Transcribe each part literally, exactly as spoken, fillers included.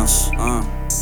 Ah, ah.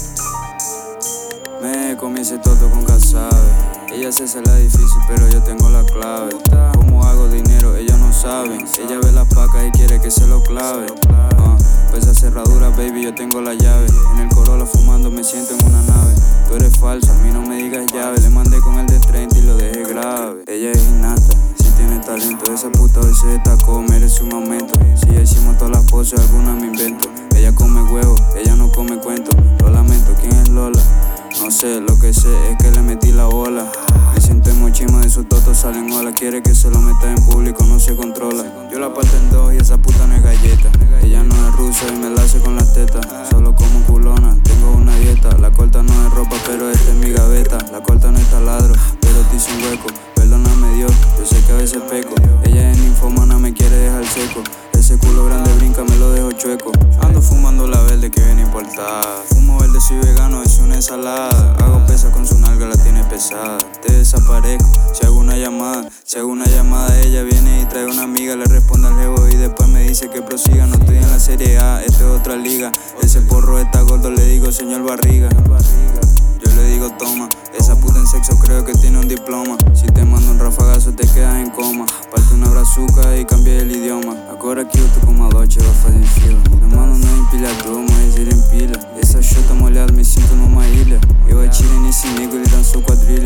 Me comí ese toto con casabe. Ella se hace la difícil, pero yo tengo la clave. ¿Cómo hago dinero? Ellos no saben. Ella ve las pacas y quiere que se lo clave. Ah, pues esa cerradura, baby, yo tengo la llave. En el Corolla fumando me siento en una nave. Tú eres falsa, a mí no me digas llave. Le mandé con el de treinta y lo dejé grave. Ella es innata, sí tiene talento. Esa puta hoy se destacó, merece un aumento. Si ya hicimos todas las poses, alguna me invento. Ella come huevo, ella no come cuento. Lo lamento, ¿quién es Lola? No sé, lo que sé es que le metí la bola. Me siento en mochima, de su toto salen olas. Quiere que se lo meta en público, no se controla. Yo la parto en dos y esa puta no es galleta. Ella no es rusa y me la hace con las tetas. Solo como culona, tengo una dieta. La corta no es ropa, pero esta es mi gaveta. La corta no es taladro, pero te hice un hueco. Perdóname Dios, yo sé que a veces peco. Ella es ninfómana, me quiere dejar seco. Ese culo grande brinca, me lo dejo chueco. Ando fumando la verde que viene importada. Fumo verde, soy vegano, es una ensalada. Hago pesa con su nalga, la tiene pesada. Te desaparezco, si hago una llamada. Si hago una llamada, ella viene y trae una amiga. Le responde al jevo y después me dice que prosiga. No estoy en la serie A, esto es otra liga. Ese porro está gordo, le digo señor barriga. Yo le digo toma, esa puta en sexo creo que tiene un diploma. Si te mando un rafagazo te quedas en coma. Parte una brazuca y cambié el idioma. Agora que eu tô com uma lote, eu vou fazer fila. Meu mano não é empilhador, mas ele empilha. Essa chota molhada, me sinto numa ilha. Eu atirei nesse nego, ele dançou quadrilha.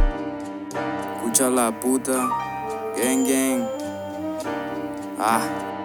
Escucha la puta, gang gang. Ah.